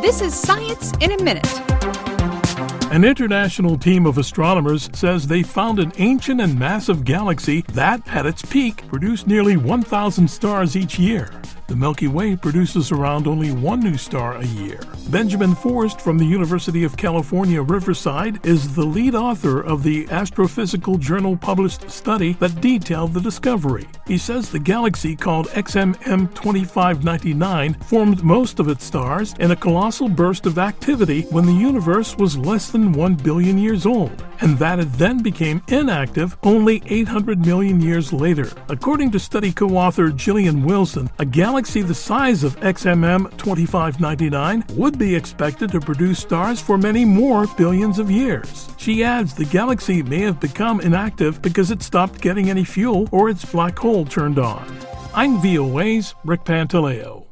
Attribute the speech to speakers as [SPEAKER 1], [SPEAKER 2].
[SPEAKER 1] This is Science in a Minute.
[SPEAKER 2] An international team of astronomers says they found an ancient and massive galaxy that, at its peak, produced nearly 1,000 stars each year. The Milky Way produces around only one new star a year. Benjamin Forrest from the University of California, Riverside, is the lead author of the Astrophysical Journal published study that detailed the discovery. He says the galaxy called XMM 2599 formed most of its stars in a colossal burst of activity when the universe was less than 1 billion years old, and that it then became inactive only 800 million years later. According to study co-author Gillian Wilson, a galaxy the size of XMM 2599 would be expected to produce stars for many more billions of years. She adds the galaxy may have become inactive because it stopped getting any fuel or its black hole turned on. I'm VOA's Rick Pantaleo.